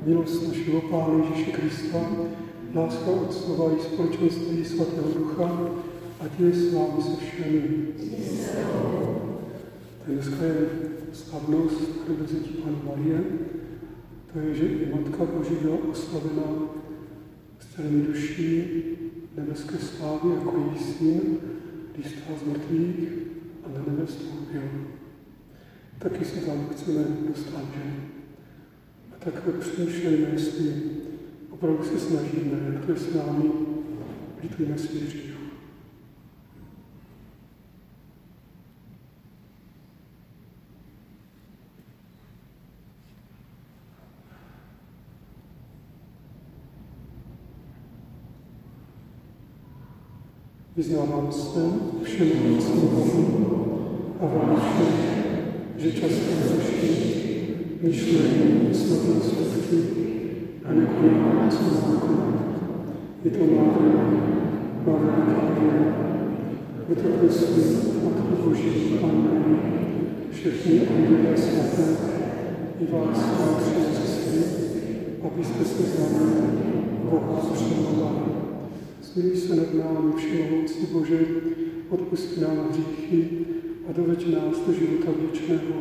milost našeho Pána Ježíše Krista, láska Otcova i společenství Svatého Ducha, ať je s vámi se všemi. Dneska je slavnost Nebezití Panny Marie, to je, že i Matka Boží byla oslavena s celými duší nebeské slávy jako její syn, když stál z mrtvých a na nebe vstoupil. Taky se tam chceme dostat, že? A tak přemýšlejme, jestli opravdu se snažíme, jak to je s námi, litujme svých hříchů. Vyznávám se všemohoucímu Bohu a vám všem, že často hřeším myšlením, slovem, skutky a nekonám, co mám konat. Je to má veliká věra. Je to prosím, Matku Boží, Pannu, všechny anděle svaté i vás, bratři a sestry, abyste se znali Boha přimovali. Smiluj se nad námi, všemohoucí Bože, odpustí nám hříchy a doveď nás do života věčného.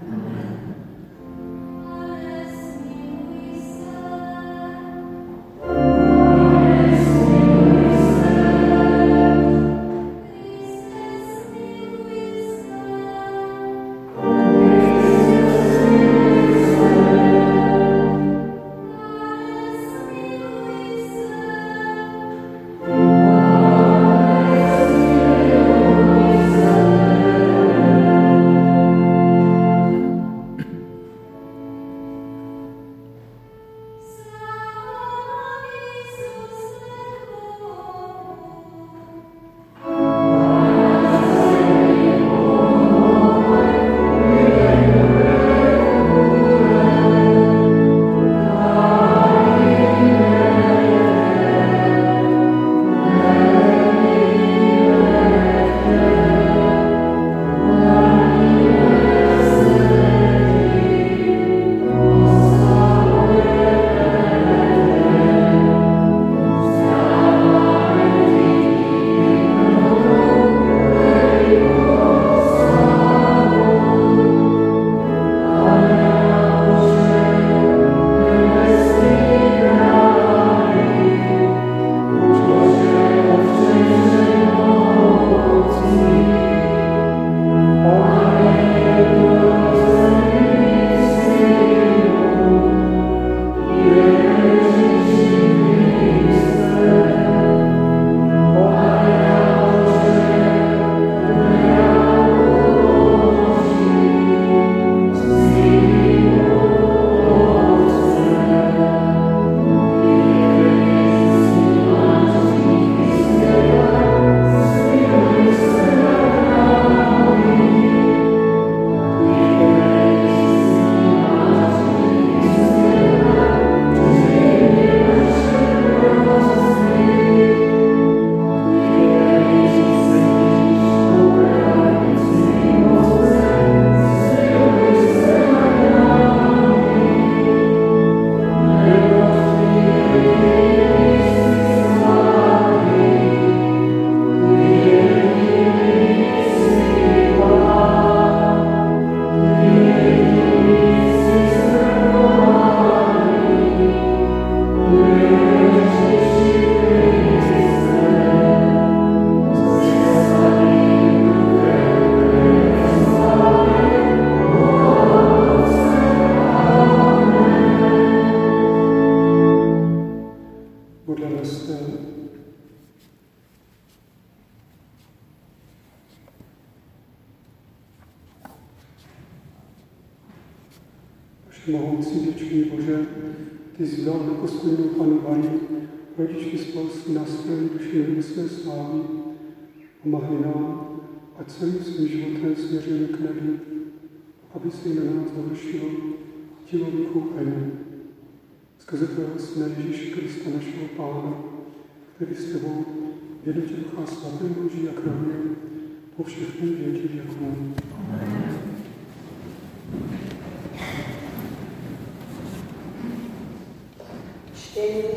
Všemohoucí věčný Bože, ty jsi vzal neposlednou Pannu Marii, rodičky spolství na své duši nebeské slávy, pomáhej nám, ať celým svým životem směřujeme k nebi, aby se na nás dovršilo tělo duchu a jen. Skrze tvého Syna Ježíše Krista, našeho Pána, který s tebou v jednotě Ducha Svatého žije a kráľuje po všechny věky věků.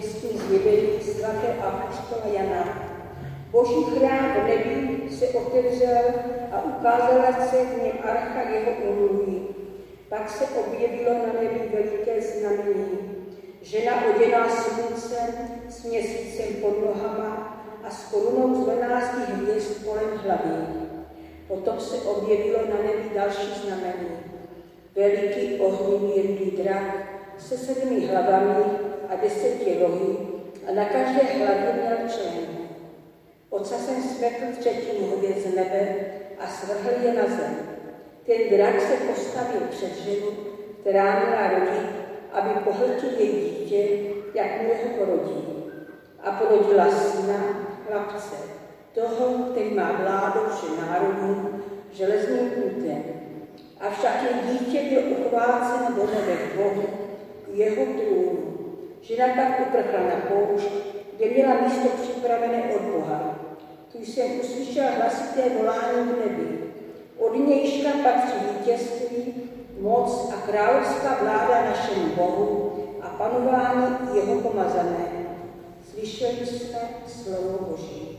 svědectví zjevení svaté apoštola Jana. Boží chrám v nebi se otevřel a ukázala se v něm archa jeho úmluvy. Pak se objevilo na nebi veliké znamení. Žena oděná sluncem s měsícem pod nohama a s korunou z 12 hvězd kolem hlavy. Potom se objevilo na nebi další znamení. Veliký ohnivý drak se 7 hlavami a 10 rohy a na každé hlavě měl člen. Ocasem smetl 3. hvězd z nebe a svrhl je na zem. Ten drak se postavil před ženu, která měla rodit, aby pohltil její dítě, jakmile ho porodí. A porodila syna, chlapce, toho, který má vládu všem národům, železným prutem. Avšak její dítě bylo uchváceno do nebe Bohu, jeho trůnu. Žena pak uprchla na poušť, kde měla místo připravené od Boha. Tu jsem uslyšel hlasité volání v nebi. Od nějška patří vítězství, moc a královská vláda našemu Bohu a panování jeho pomazaného. Slyšeli jsme slovo Boží.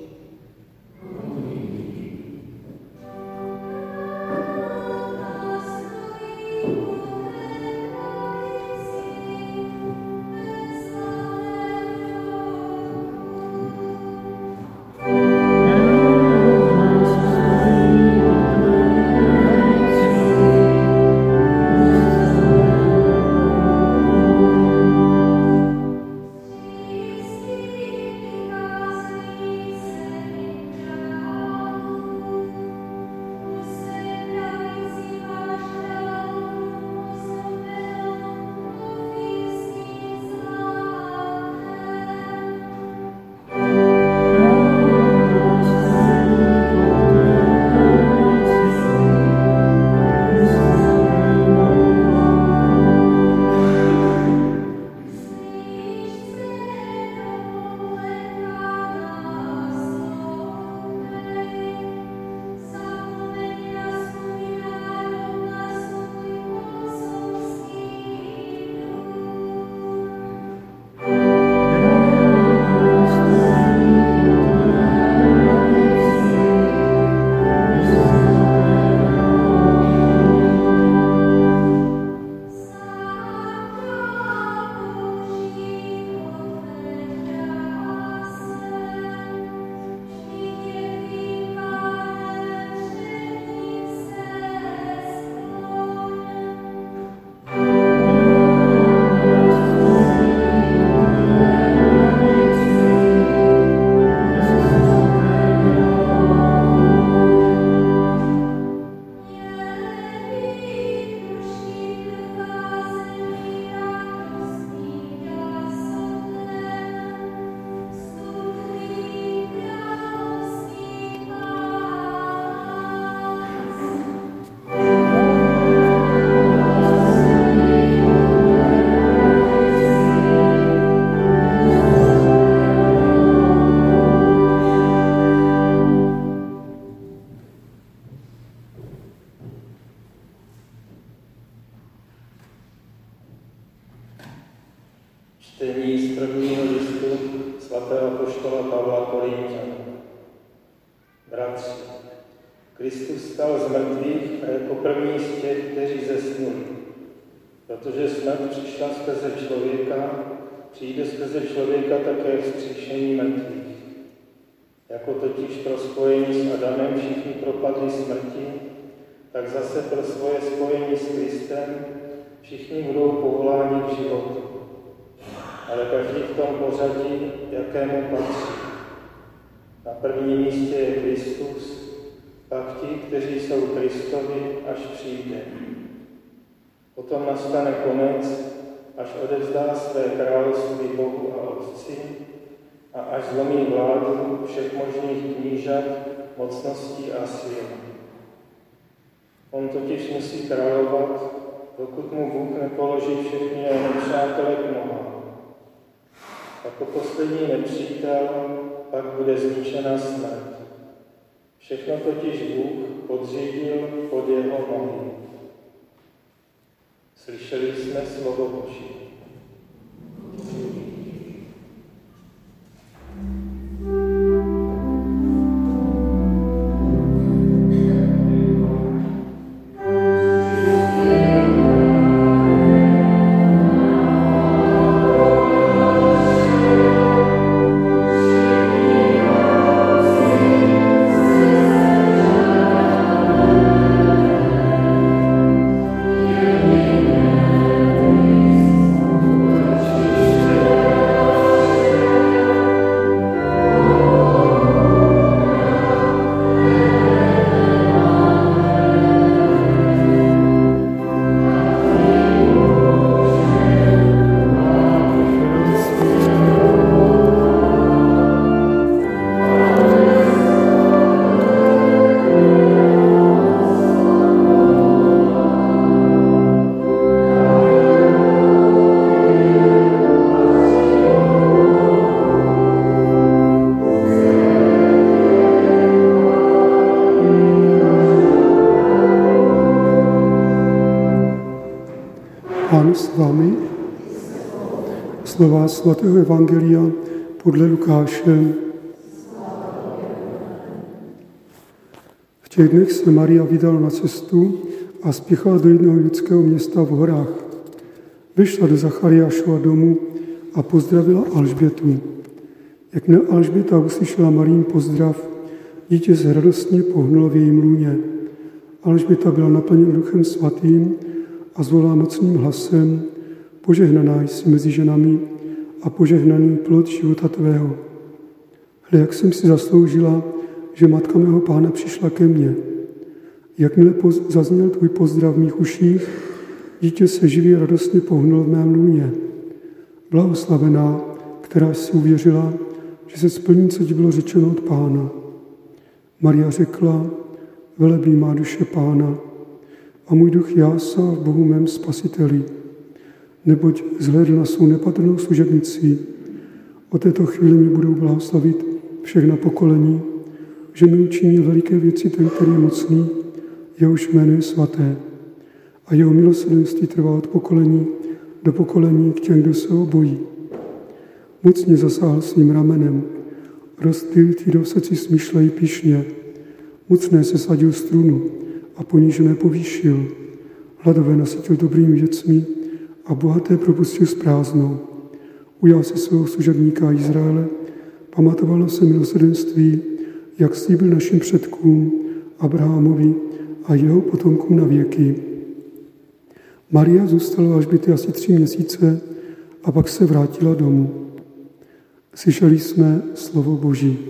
Čtení z prvního listu svatého apoštola Pavla Korinťanům. Bratři, Kristus stal z mrtvých a jako první z těch, kteří zesnuli. Protože smrt přišla skrze člověka, přijde skrze člověka také vzkříšení mrtvých. Jako totiž pro spojení s Adamem všichni propadli smrti, tak zase pro svoje spojení s Kristem všichni budou povoláni k životu. Ale každý v tom pořadí, jakému patří. Na prvním místě je Kristus, pak ti, kteří jsou Kristovi, až přijde. Potom nastane konec, až odevzdá své království Bohu a Otci a až zlomí vládu všech možných knížat, mocností a sil. On totiž musí královat, dokud mu Bůh nepoloží všechny jeho nepřátele k nohám. Jako poslední nepřítel pak bude zničena smrt. Všechno totiž Bůh podřídil pod jeho nohy. Slyšeli jsme slovo Boží. s vámi. Slova svatého evangelia podle Lukáše. V těch dnech se Maria vydala na cestu a spěchala do jednoho judského města v horách. Vyšla do Zachariášova domu a pozdravila Alžbětu. Jakmile Alžběta uslyšela Marín pozdrav, dítě se radostně pohnulo v jejím lůně. Alžběta byla naplněna Duchem Svatým a zvolala mocným hlasem: Požehnaná jsi mezi ženami a požehnaný plod života tvého. Hle, jak jsem si zasloužila, že matka mého Pána přišla ke mně. Jakmile zazněl tvůj pozdrav v mých uších, dítě se živě radostně pohnulo v mém lůně. Blahoslavená, která si uvěřila, že se splní, co ti bylo řečeno od Pána. Maria řekla: Velebí má duše Pána a můj duch jásá v Bohu mém Spasiteli, neboť zhlédl na svou nepatrnou služebnici. O této chvíli mi budou blahoslavit všechna pokolení, že mi učinil veliké věci ten, který je mocný, jehož jméno je svaté. A jeho milosrdenství trvá od pokolení do pokolení k těm, kdo se ho bojí. Mocně zasáhl svým ramenem, rozptýlil ty, kdo v srdci smýšlejí pyšně. Mocné se sadil strunu a ponížené povýšil. Hladové nasytil dobrými věcmi a bohaté propustil s prázdnou. Ujal se svého služebníka Izraele, pamatoval na své milosrdenství, jak slíbil našim předkům, Abrahamovi a jeho potomkům na věky. Maria zůstala až byty asi 3 měsíce a pak se vrátila domů. Slyšeli jsme slovo Boží.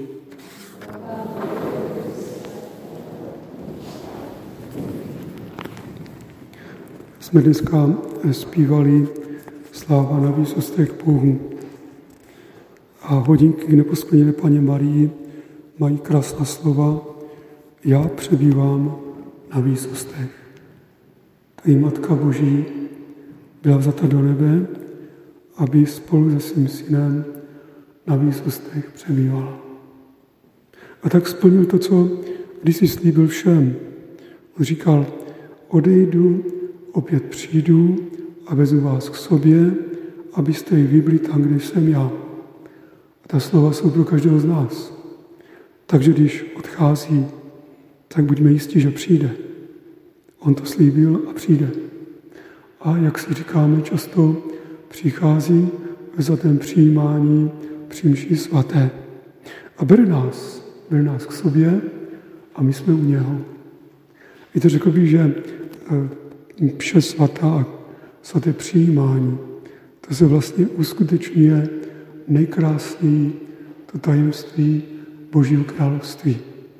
Jsme dneska zpívali Sláva na výsostech Bohu. A hodinky k neposplněné Panně Marii mají krásná slova: Já přebývám na výsostech. Ta Matka Boží byla vzata do nebe, aby spolu se svým synem na výsostech přebývala. A tak splnil to, co kdysi slíbil všem. On říkal: odejdu, opět přijdu a vezmu vás k sobě, abyste i vy byli tam, kde jsem já. A ta slova jsou pro každého z nás. Takže když odchází, tak buďme jistí, že přijde. On to slíbil a přijde. A jak si říkáme často, přichází ve svatém přijímání při mši svaté. A bere nás k sobě a my jsme u něho. Víte, řekl bych, že mše svatá a svaté přijímání, to se vlastně uskutečňuje nejkrásněji to tajemství Božího království.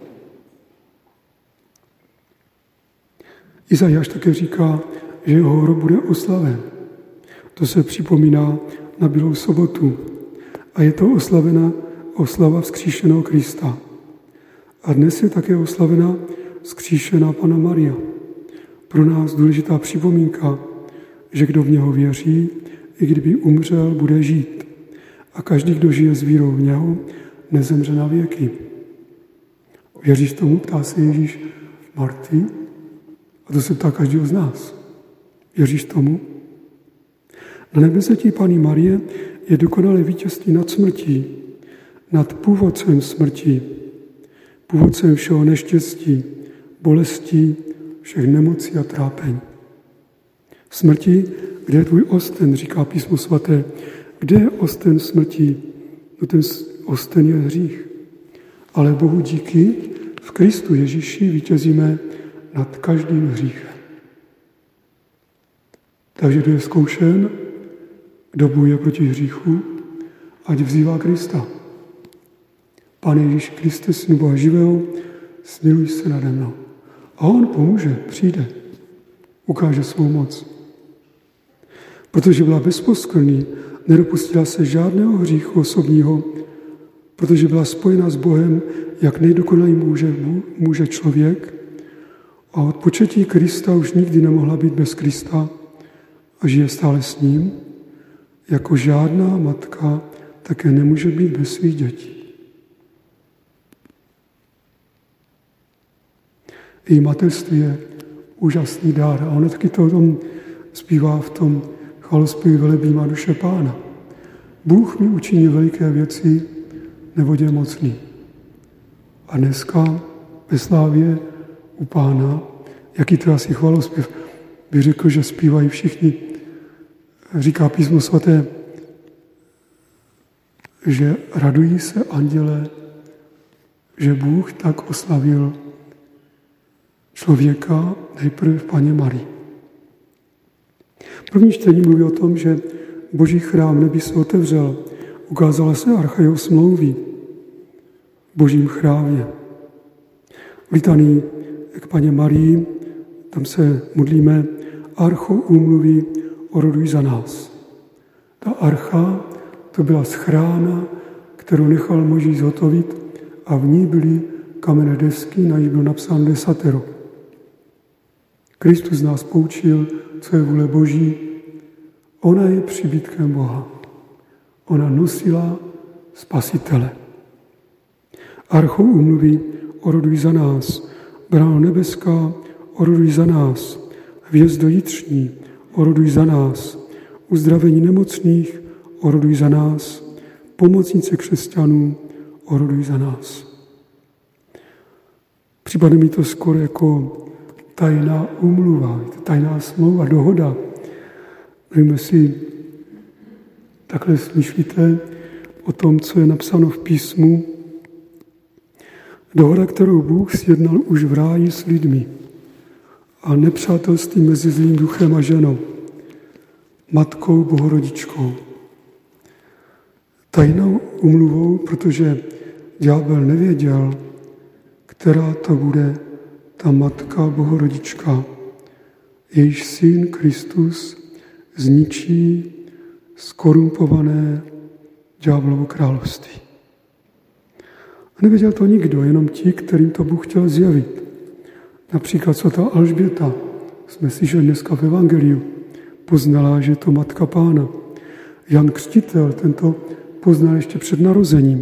Izajáš také říká, že jeho hrob bude oslaven. To se připomíná na Bílou sobotu. A je to oslava vzkříšeného Krista. A dnes je také oslavena vzkříšená Panna Maria. Pro nás důležitá připomínka, že kdo v něho věří, i kdyby umřel, bude žít. A každý, kdo žije s vírou v něho, nezemře na věky. Věříš tomu? Ptá se Ježíš Marty. A to se ptá každého z nás. Věříš tomu? Na nebezřetí Panny Marie je dokonalé vítězství nad smrtí, nad původcem smrti, původcem všeho neštěstí, bolestí, všech nemocí a trápení. Smrti, kde je tvůj osten, říká Písmo svaté. Kde je osten smrti? No ten osten je hřích. Ale Bohu díky, v Kristu Ježíši vítězíme nad každým hříchem. Takže kdo je zkoušen, kdo bojuje proti hříchu, ať vzývá Krista. Pane Ježíši Kriste, Synu Boha živého, smiluj se nade mnou. A on pomůže, přijde, ukáže svou moc. Protože byla bezposkvrný, nedopustila se žádného hříchu osobního, protože byla spojena s Bohem, jak nejdokonalý může člověk, a od početí Krista už nikdy nemohla být bez Krista a žije stále s ním, jako žádná matka také nemůže být bez svých dětí. Její mateřství je úžasný dár a ona taky to o tom zpívá v tom chválospěv velebí má duše Pána. Bůh mi učiní veliké věci, neboť je mocný. A dneska ve slávě u Pána, jaký to asi chválospěv, bych řekl, že zpívají všichni. Říká Písmo svaté, že radují se anděle, že Bůh tak oslavil člověka nejprve v Panně Marii. První čtení mluví o tom, že Boží chrám nebi se otevřel, ukázala se archa jeho smlouvy v Božím chrámě. V litanii k Panně Marii, tam se modlíme archo úmluvy oroduj za nás. Ta archa, to byla schrána, kterou nechal Mojžíš zhotovit a v ní byly kamenné desky, na nich bylo napsáno desatero. Kristus nás poučil, co je vůle Boží. Ona je příbytkem Boha. Ona nosila Spasitele. Archou úmluvy oroduj za nás. Bráno nebeská, oroduj za nás. Hvězdo jitřní, oroduj za nás. Uzdravení nemocných, oroduj za nás. Pomocnice křesťanů, oroduj za nás. Připadne mi to skoro jako tajná úmluva, tajná smlouva, dohoda. Nevím, jestli takhle smýšlíte o tom, co je napsáno v písmu. Dohoda, kterou Bůh sjednal už v ráji s lidmi a nepřátelství mezi zlým duchem a ženou, matkou bohorodičkou. Tajnou úmluvou, protože ďábel nevěděl, která to bude ta matka bohorodička, jejíž syn Kristus zničí skorumpované ďáblovo království. A nevěděl to nikdo, jenom ti, kterým to Bůh chtěl zjevit. Například svatá Alžběta, jsme slyšeli dneska v Evangeliu, poznala, že je to matka Pána. Jan Křtitel, tento poznal ještě před narozením.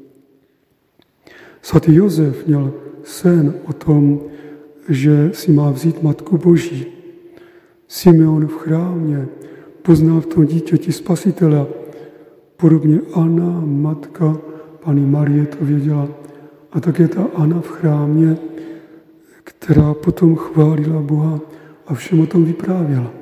Svatý Josef měl sen o tom, že si má vzít Matku Boží. Simeon v chrámě poznal v tom dítěti Spasitele. Podobně Anna, matka Panny Marie, to věděla. A také ta Anna v chrámě, která potom chválila Boha a všem o tom vyprávěla.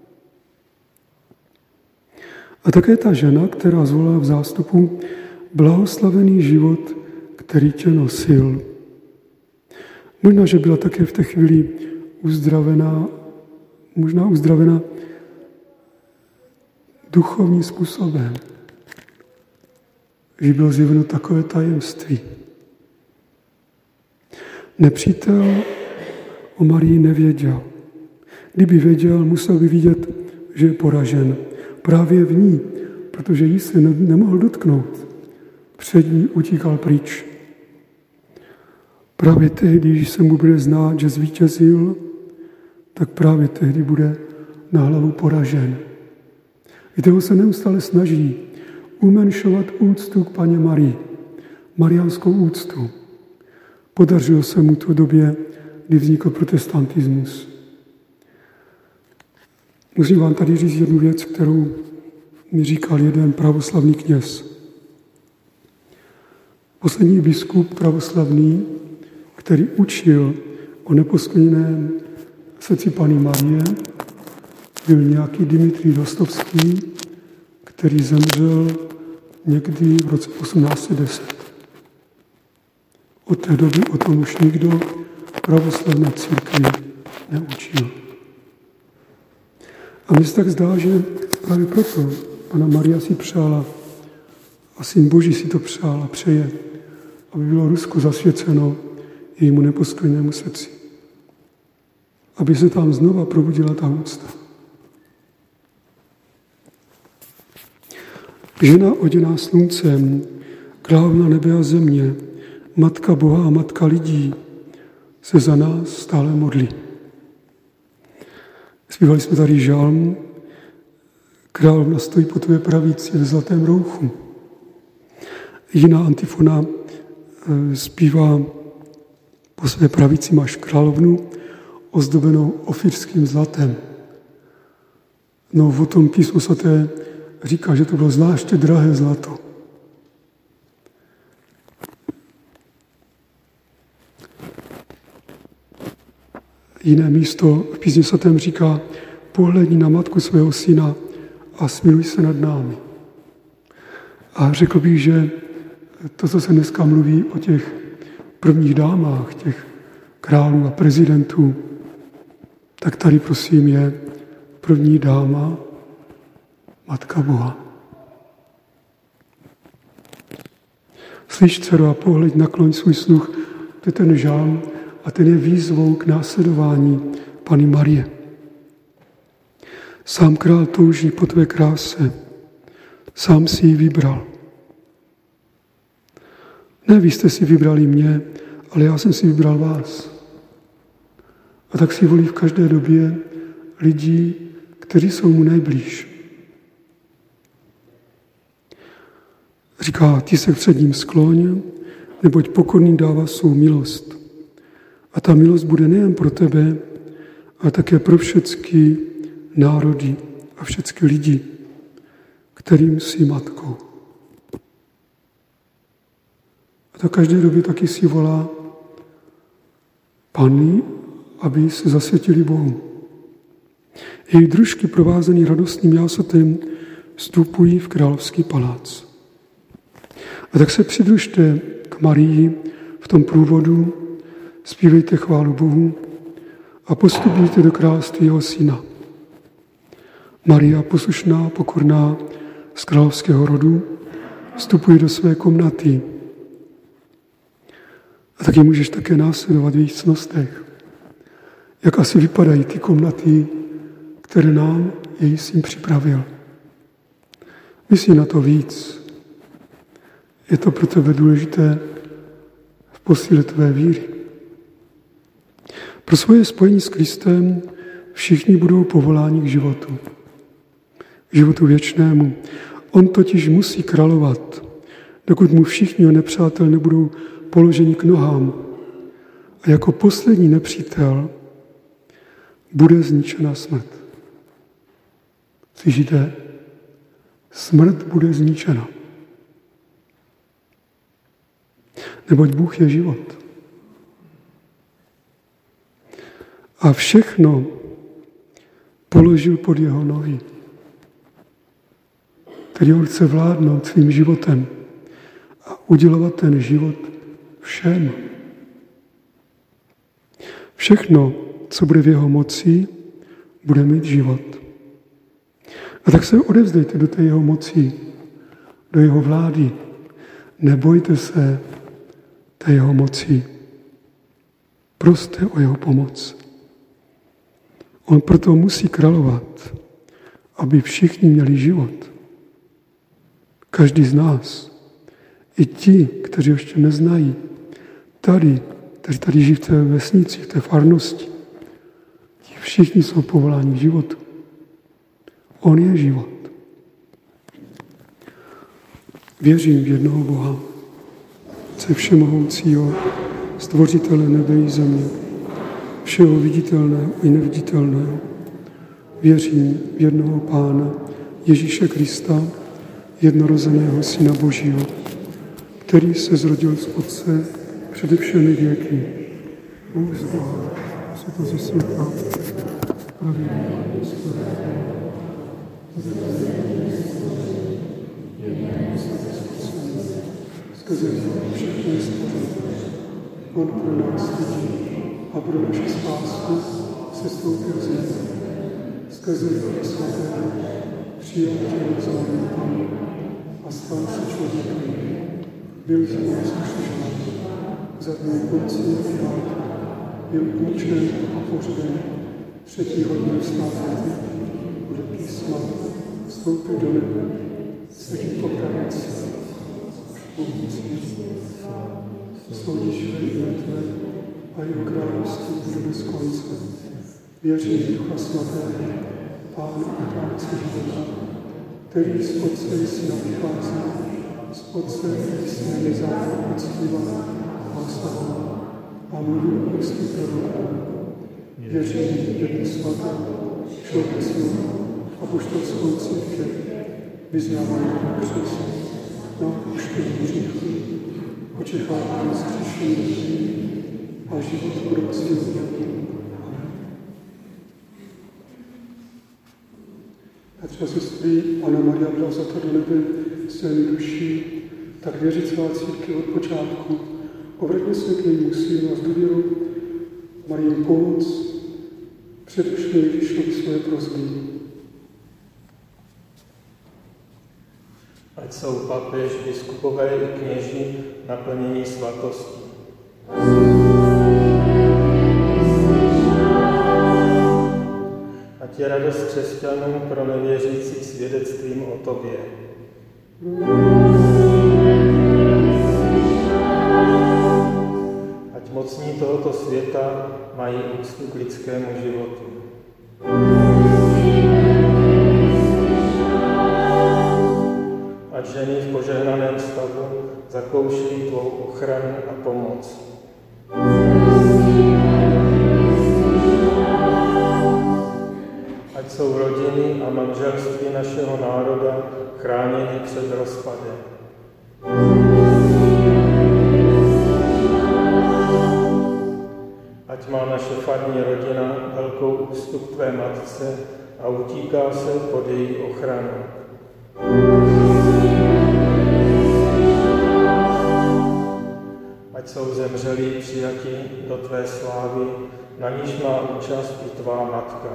A také ta žena, která zvolila v zástupu blahoslavený život, který tě nosil. Možná, že byla také v té chvíli uzdravená duchovním způsobem. Že bylo zjeveno takové tajemství. Nepřítel o Marii nevěděl. Kdyby věděl, musel by vidět, že je poražen. Právě v ní, protože jí se nemohl dotknout. Před ní utíkal pryč. Právě tehdy, když se mu bude znát, že zvítězil, tak právě tehdy bude na hlavu poražen. Víte, on se neustále snaží umenšovat úctu k Panně Marii, mariánskou úctu. Podařilo se mu to v době, kdy vznikl protestantismus. Musím vám tady říct jednu věc, kterou mi říkal jeden pravoslavný kněz. Poslední biskup pravoslavný, který učil o neposkvrněném srdci Panny Marie, byl nějaký Dimitrij Rostovský, který zemřel někdy v roce 1810. Od té doby o tom už nikdo v pravoslavné církvi neučil. A mně se tak zdá, že právě proto Panna Maria si přála a Syn Boží si to přál a přeje, aby bylo Rusko zasvěceno jejímu neposkvrněnému srdci. Aby se tam znova probudila ta úcta. Žena oděná sluncem, královna nebe a země, matka Boha a matka lidí, se za nás stále modlí. Zpívali jsme tady žalm, královna stojí po tvé pravici v zlatém rouchu. Jiná antifona zpívá po své pravici máš královnu ozdobenou ofirským zlatem. No, o tom Písmo svaté říká, že to bylo zvláště drahé zlato. Jiné místo v Písmě svatém říká, pohlédni na matku svého syna a smiluj se nad námi. A řekl bych, že to, co se dneska mluví o těch prvních dámách, těch králů a prezidentů, tak tady prosím je první dáma, Matka Boha. Slyš, dcero, a pohleď, nakloň svůj sluch, to je ten žálm a ten je výzvou k následování Panny Marie. Sám král touží po tvé kráse, sám si ji vybral. Ne, vy jste si vybrali mě, ale já jsem si vybral vás. A tak si volí v každé době lidí, kteří jsou mu nejblíž. Říká, ty se před ním skloň, neboť pokorný dává svou milost. A ta milost bude nejen pro tebe, ale také pro všechny národy a všechny lidi, kterým jsi matkou. A tak každé době taky si volá Panny, aby se zasvětili Bohu. Její družky provázený radostným jásotem vstupují v královský palác. A tak se přidružte k Marii v tom průvodu, zpívejte chválu Bohu a postupujte do království jeho syna. Maria, poslušná, pokorná, z královského rodu, vstupuje do své komnaty. A taky můžeš také následovat v jejich cnostech. Jak asi vypadají ty komnaty, které nám její syn připravil. Myslí na to víc. Je to pro tebe důležité v posíle tvé víry. Pro svoje spojení s Kristem všichni budou povoláni k životu. K životu věčnému. On totiž musí královat, dokud mu všichni jeho nepřátelé nebudou položeni k nohám. A jako poslední nepřítel bude zničena smrt. Slyšíte? Smrt bude zničena. Neboť Bůh je život. A všechno položil pod jeho nohy. Který on chce vládnout svým životem a udělovat ten život všem. Všechno, co bude v jeho moci, bude mít život. A tak se odevzdejte do té jeho moci, do jeho vlády. Nebojte se té jeho moci. Proste o jeho pomoc. On proto musí královat, aby všichni měli život. Každý z nás, i ti, kteří ještě neznají, kteří tady žijí v té vesnici, v té farnosti, ti všichni jsou povoláni k životu. On je život. Věřím v jednoho Boha, Otce všemohoucího, stvořitele nebe i země, všeho viditelného i neviditelného. Věřím v jednoho Pána, Ježíše Krista, jednorozeného Syna Božího, který se zrodil z Otce přede všemi věky. Bůh z Boha, světlo ze světa, pravědný skrze všechno je stvořeno. On pro nás lidí a pro naši spásku se stoupil z nebe. Skrze Ducha Svatého přijal tělo vzorný Pán a stal se člověkem. Byl za nás ukřižován, za dny Poncie Piláta, byl mučen a pohřben, třetího dne vstal podle písma, vstoupil do nebe, sedí po pravici, soudí živé i mrtvé a jeho království bude bez konce. Věřím v Ducha Svatého, Pána a Králce života, který z Otce i Syna vychází, z Otce i Syna nezákonně uctívá a oslavuje a mluví o Kristu proroku. Věřím v jednu svatou, všeobecnou, apoštolskou církev, vyznávají křest na odpuštění hříchů, očekávání zkříšení a život budoucího. Bratři a sestry, Panna Maria byla vzata do nebe svými duší, tak věřicová církev od počátku obraťme se k jejímu sílu a s důvěrou Marii pomoc, předušme Ježíšovi svoje prosby. Ať jsou papež, biskupové i kněži naplnění svatostí. Ať je radost křesťanům pro nevěřící svědectvím o tobě. Ať mocní tohoto světa mají úctu k lidskému životu. Ať ženy v požehnaném stavu zakouší tvou ochranu a pomoc. Ať jsou rodiny a manželství našeho národa chráněny před rozpadem. Ať má naše farní rodina velkou úctu k tvé matce a utíká se pod její ochranu. Ať jsou zemřelí přijati do tvé slávy, na níž má účast i tvá matka.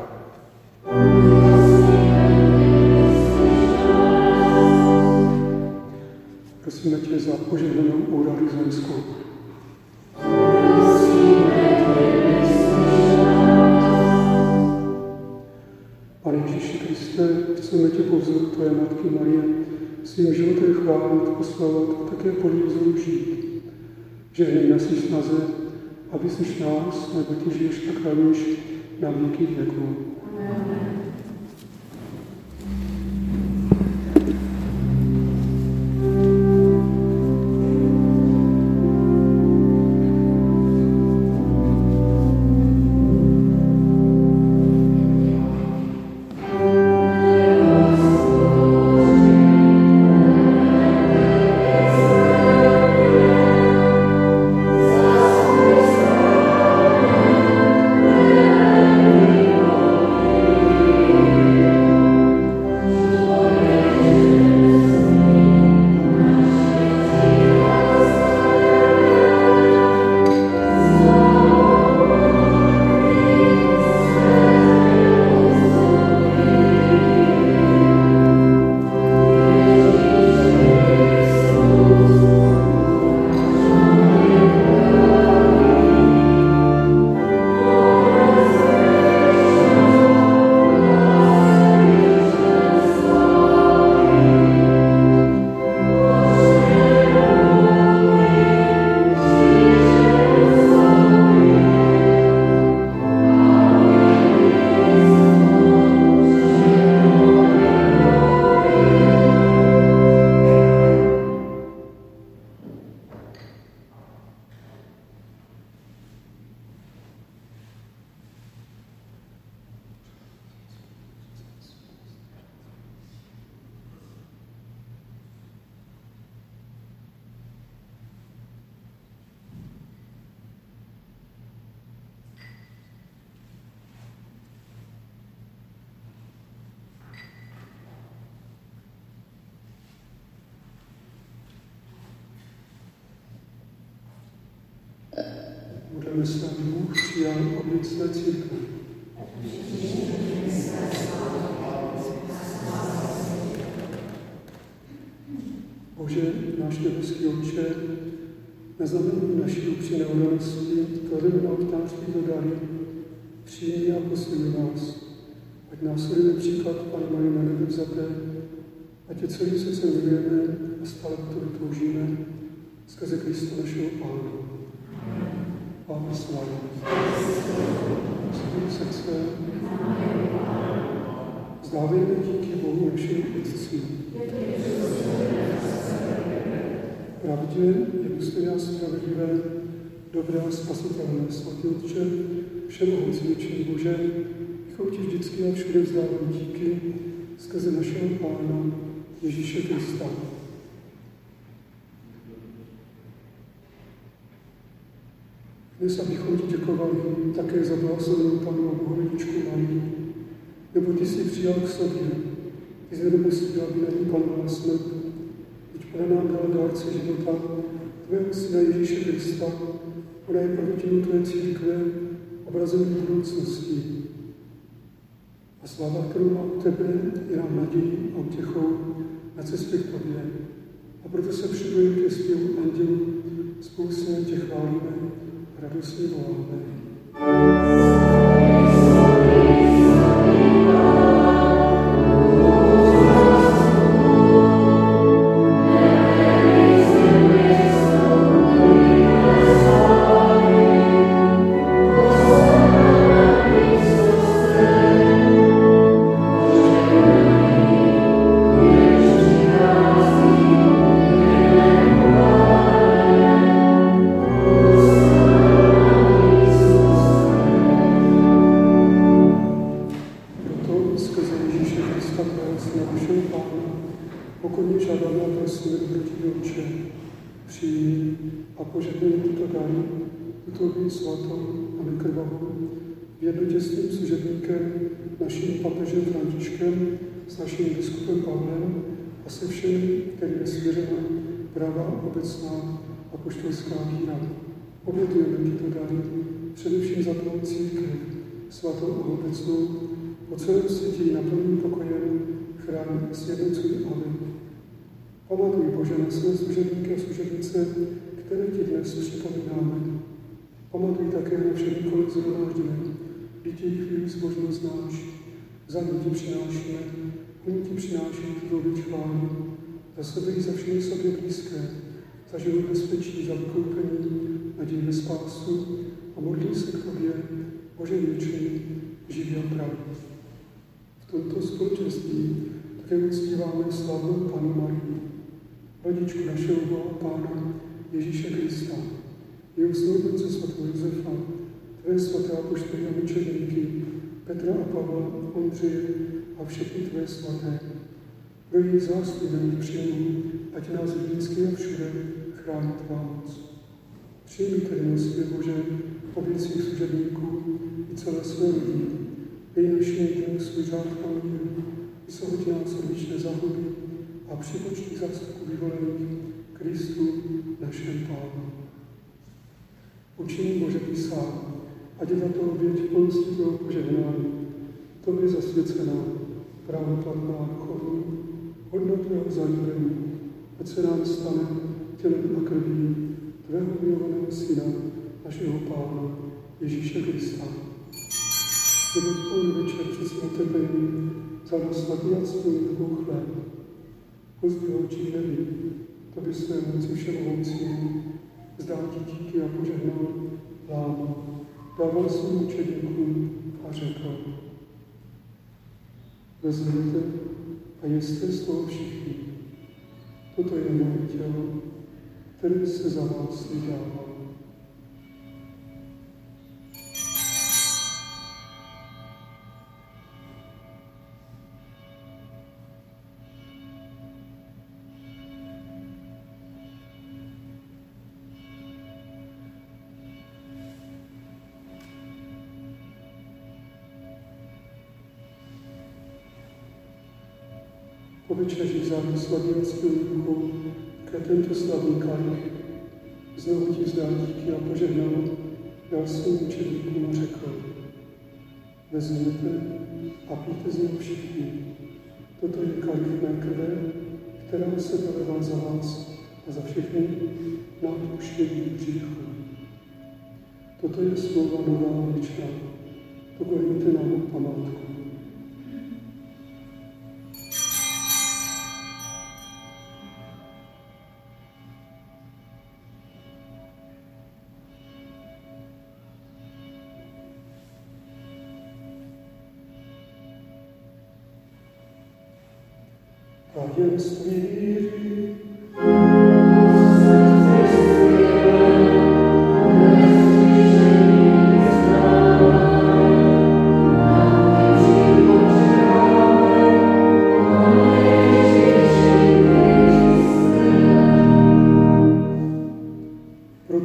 Prosíme tě za požehnanou úradu zemskou. Pane Ježíši Kriste, chceme tě po vzoru tvé matky Marie svým životem chválit, oslavovat a také podle vzoru žít. Žehnej na svý snaze, aby jsi nás, nebo ty žiješ a krávíš na věky věků. Budeme se Bůh přijal oběť své církve. Bože, náš nebeský Otče, na znamení naší upřímné oddanosti klademe na oltář tyto dary, přijmi a posiluj nás. Ať následujeme příklad Panny Marie na nebe vzaté, ať je celý srdce milujeme a stále po tobě toužíme, skrze Krista našeho Pána. Pána slávy. Svým srdce zdávejme díky Bohu našim Otci. Pravdě je důstojné a spravedlivé, dobré a spasitelné, svatý Otče, všemohoucí věčný Bože, bychom ti vždycky a všude vzdávali díky skrze našeho Pána Ježíše Krista. Dnes abychom ti děkovali také za blahoslavenou Panu a Bohorodičku Marii, nebo ty jsi přijal k sobě, ty jsi nemusel, aby není panová smrt. Teď Pane nám dal dárce života, tvého syna Ježíše Krista, ona je prvotinu tvé církve, obrazem budoucnosti. A sláva, kterou má u tebe, je nám nadějí a utěchou na cestě k tobě. A proto se přibojím ke zpěvu andělů, společně tě chválíme a radostně voláme. Naším papežem Františkem, s naším biskupem Pavlem a se všemi, kterým je svěřena pravá obecná apoštolská víra. Obětujeme tyto dary především za tvou církev, svatou a obecnou, po celém světě naplným pokojem, chrání, sjednocuj a ved. Pamatuj, Bože, na své služebníky a služebnice, které ti dnes připomínáme. Pamatuj také na všechny kolik zhromážděné, vždyť jejich chvíli zbožnost znáš. Za ně ti přinášíme, oni ti přináší tvou vyčvání, za sebe i za všechny sobě blízké, za život bezpečí, za vykoupení, naději ve spásu a modlí se k tobě, Bože věčný, živý a pravý. V tomto společenství také uctíváme slavnou Pannu Marii, rodičku našeho Boha Pána Ježíše Krista, jeho snoubence svatého Josefa, tvé svaté apoštoly a mučedníky, Petra a Pavla, Ondřeje a všechny tvé svaté. Pro jejich zásluhy přijmu, ať nás vždycky a všude chrání tvá moc. Přijmi tedy na své Bože, oběť svých služebníků i celé své lidi, dej našim lidem svůj řád a míru, vysvobodí nás od věčné záhuby a připočti zástupů vyvolených Kristu, našem Pánu. Učiní Bože ty sám, ať je tato oběť plnosti tvého požehnání, tobě zasvěcená, právoplatná a duchovní, hodna tvého zalíbení, ať se nám stane tělem a krví tvého milovaného Syna, našeho Pána Ježíše Krista. Neboť on večer při svatebení vzal svatý a svůj tvou chléb. Pozdvihl očí neví, tobě své moci všemohoucímu, vzdál ti díky a požehnal lámu. Dával svým učedníkům a řekl: vezměte a jeste z toho všichni. Toto je moje tělo, které se za vás vydává. Po večeři vzal slavněckou rukou ke tento slavný kalich, znovu ti vzdal díky a požehnal, dal svým učedníkům a řekl: vezměte a pijte z něho všichni. Toto je kalich mé krve, která se dolevá za vás a za všechny na odpuštění hříchů. Toto je smlouva nová a věčná. To koníte nám památku. Tajemství víry.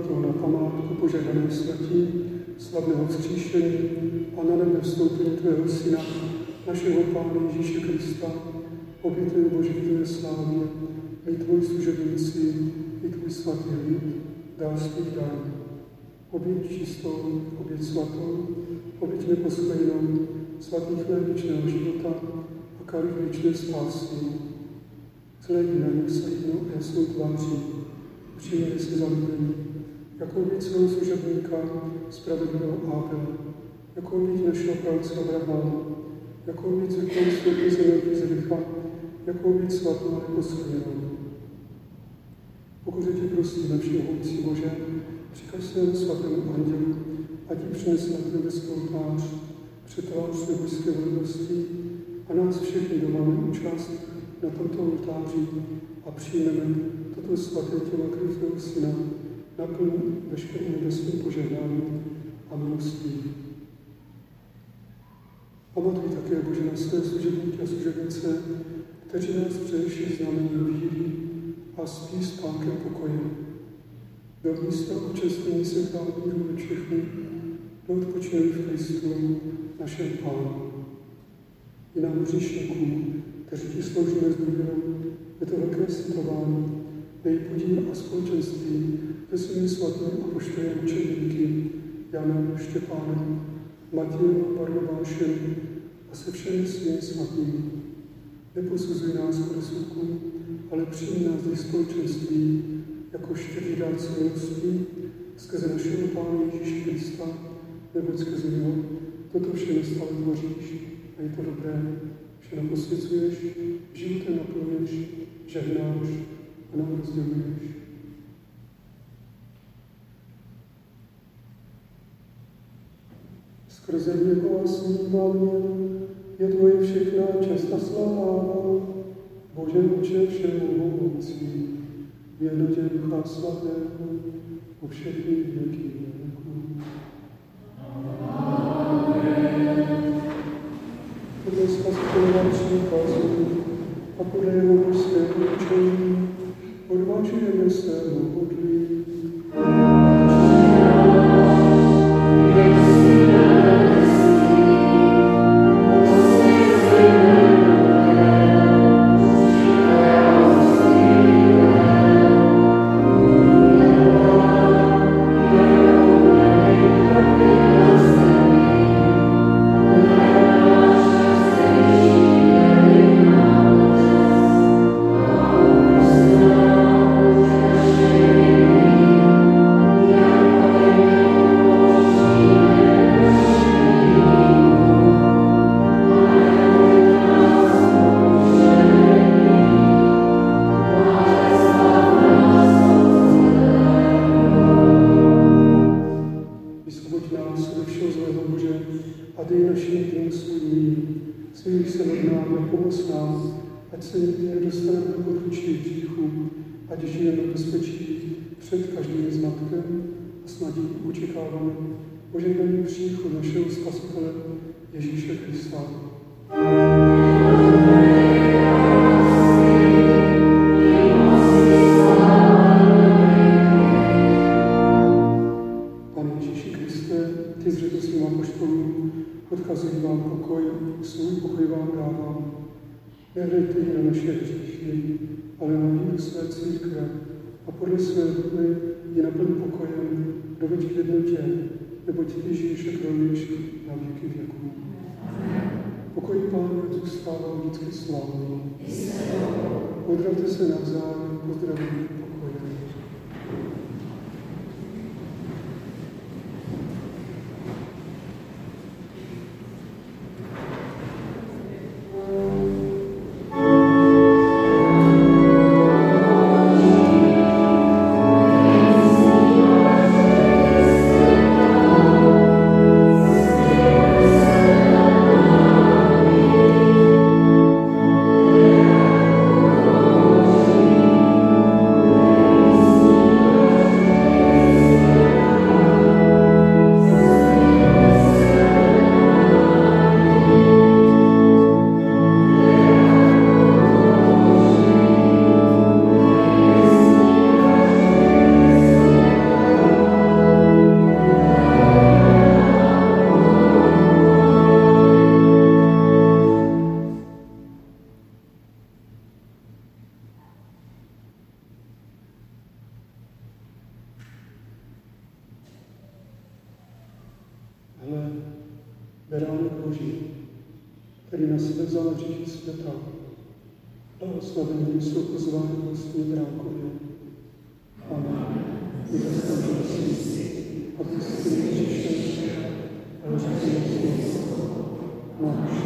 pro na památku požehnané smrti, slavného vzkříšení a na nebe vstoupení tvého Syna, našeho Pána Ježíše Krista, obětuje Boží tvé slávě, my tvoji služebníci, i tvůj svatý lid, dál svých darů. Oběť čistou, oběť svatou, oběť neposchvejnou, svatý chléb věčného života a kalich věčné spásy. Zhlédni na nich s lídnou a jasnou tváří, přijměli si zalíbení, jako oběť svého služebníka, spravedlivého Ábela, jako oběť našeho pravce Abrahama, jako oběť zvyklou světí země Zrycha, jako oběť svatou a neposchvejnou. Pokud tě prosím, všemohoucí Bože, přikaž svému svatému andělu, ať ji přinese na nebeskou tvář, před tvář nebojské velikosti a nás všechny domáme účast na tomto oltáři a přijmeme toto svaté tělo Kristova Syna, naplň veškerým nebeským požehnáním a milostí. Pamatuj také, Bože, na své služebníky a služebnice, kteří nás především znamením víry a spí spánkem pokoje. Do místa účastnění se chválíru ve všechny, do odpočinuli v Kristu, našem Pánu. I nám hříšníkům, kteří ti sloužíme s důvěrou, je to velké světování, dej podíl a společenství se svými svatými apoštolem učedníky, Janem, Štěpánem, Matějem, Barnabášem a se všemi svými svatými. Neposuzuj nás k rozsudku, ale přijmi nás do společenství jako štědrý dárce milostí skrze našeho Pána Ježíše Krista, neboť skrze něho toto vše nestále tvoříš a je to dobré, vše nám posvěcuješ, životem naplňuješ, žehnáš a nám rozděluješ. Skrze něho a sníváním je tvoje všechna čest a sláva, Bože Otče všemohoucí, v jednotě Ducha Svatého, po všechny věky věků. Podle spasitelného příkazu a podle jeho božského učení odvážujeme se modlit. Požehnaný příchod našeho Spasitele Ježíše Krista. Pane Ježíši Kriste, ty zřekl svým apoštolům, odkazuji vám pokoj, svůj pokoj vám dávám. Nehrajte ji na naše hříchy, ale na víru své církve a podle své vůle ji naplň pokojem, doveď k jednotě, neboť ty žiješ a králuješ na věky věků. Pokoj Pánu zůstává vždycky slavný. Pozdravte se navzájem, pozdravím pokojem. Hle, beránek Boží, který na sebe vzal hřích světa. Blahoslavení jsou pozváni vlastní brákově. Amen. Kdo si, aby jste přišel, ale říkali si, náš.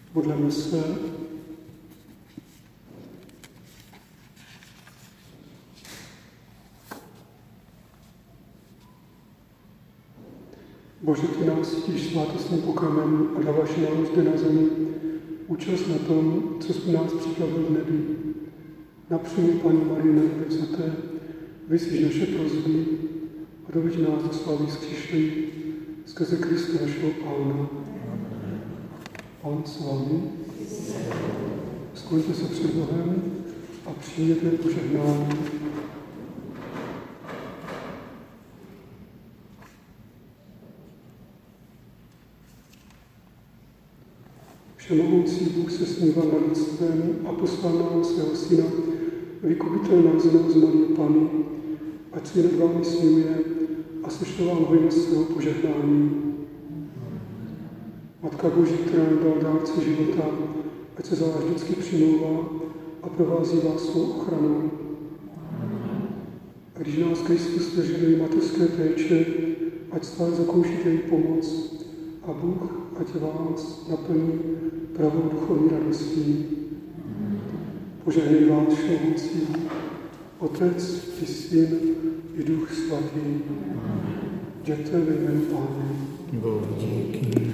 Modleme se. Bože, ty nás ctíš svátostným pokrmem a dáváš nám zde na zemi účast na tom, co jsi nás připravil v nebi. Napřímě, Paní Marii Nebevzaté, vyslyš naše prosby a doveď nás do slávy vzkříšení skrze Krista našeho Pána. Pán s vámi. Skloňte se před Bohem a přijměte požehnání. Všemohoucí Bůh se smíval nad lidstvem a poslal nám svého Syna, vykupitel nás z Marie Panny, ať se nad vámi smiluje a sešle vám hojnost svého požehnání. Matka Boží, která nám dala dárce života, ať se za vás vždycky přimlouvá a provází vás svou ochranou. A když nás Kristus svěřil její mateřské péče, ať stále zakoušíte její pomoc a Bůh ať vás naplní pravou duchovní radostí. Požehnej vás všemohoucí, Otec i Syn i Duch Svatý. Jděte ve jménu Páně. Bohu díky.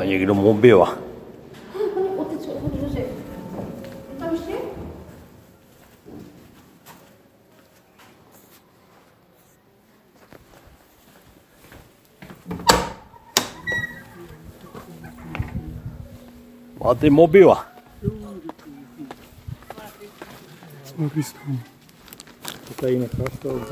někdo mobila. Máte mobila. Sláva Kristu. To tady necháš to